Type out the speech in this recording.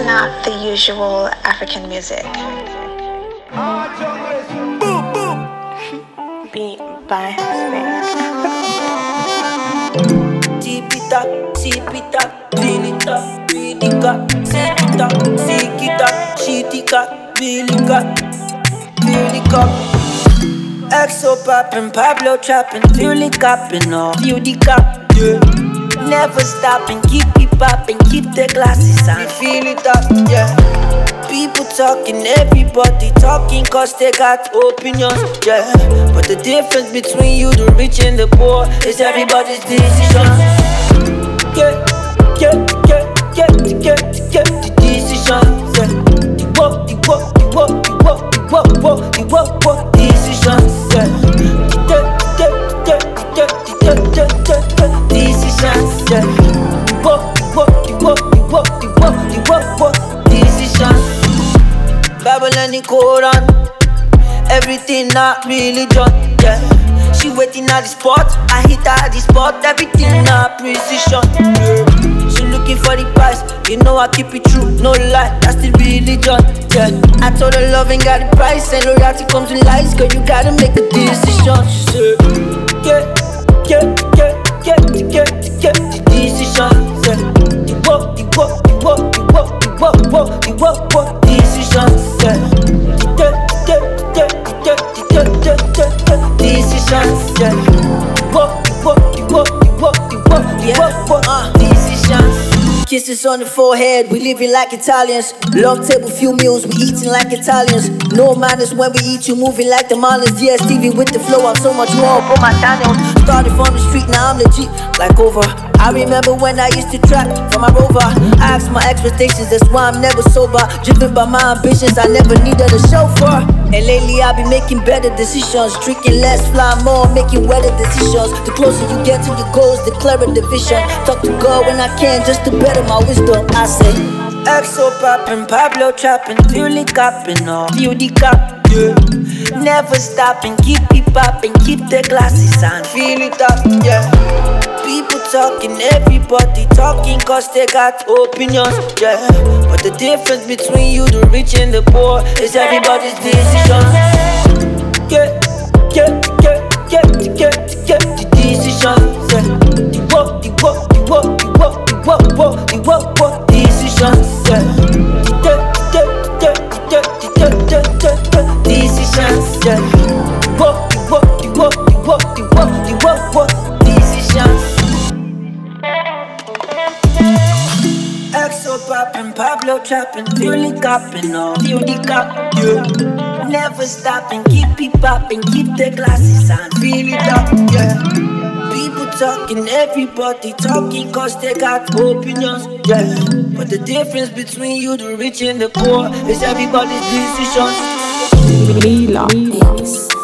not the usual African music. Beat by Tip it up, sip it up, feel it up, read it up, set it up, seek it up, sheet it up, feel it up, feel it up. Exo poppin', Pablo trappin', feel it coppin', oh, feel the cup, yeah. Never stoppin', keep it poppin', keep the glasses on, feel it up, yeah. People talking, everybody talking, cause they got opinions, yeah. But the difference between you, the rich and the poor, is everybody's decision. Get the decisions, yeah. The work, decisions, yeah. Decisions, yeah. Decisions. Bible and the Quran, everything not religion, yeah. She waiting at the spot, I hit her at the spot, everything not precision, yeah. She looking for the price, you know I keep it true, no lie, that's the religion, yeah. I told her love ain't got the price, and loyalty comes with lies, girl you gotta make a decision. She said, get the decision, yeah. The work, decisions, yeah. Decisions, yeah. Decisions. Kisses on the forehead, we living like Italians. Long table, few meals, we eating like Italians. No manners when we eat, you moving like the Marlins. Yeah, Stevie with the flow, I'm so much more for my Daniels. Started from the street, now I'm legit, like over. I remember when I used to trap from my Rover. I asked my expectations, that's why I'm never sober. Driven by my ambitions, I never needed a chauffeur. And lately I've been making better decisions. Drinking less, fly more, making wetter decisions. The closer you get to your goals, the clearer the vision. Talk to God when I can, just to better my wisdom. I say, Exo poppin', Pablo trappin', feel it coppin', oh, feel the cup, yeah. Never stoppin', keep it poppin', keep the glasses on, feel it up, yeah. People talking, everybody talking, cause they got opinions, yeah. But the difference between you, the rich and the poor, is everybody's decision. Get the decisions, yeah. The work, decisions, yeah. Decisions, yeah. Decisions. Exo poppin', Pablo trappin', feel it coppin', oh, feel the cup, yeah. Never stoppin', keep it poppin', keep the glasses on, feel it up, yeah. People talking, everybody talking, cause they got opinions, yeah. But the difference between you, the rich and the poor, is everybody's decisions. Mila.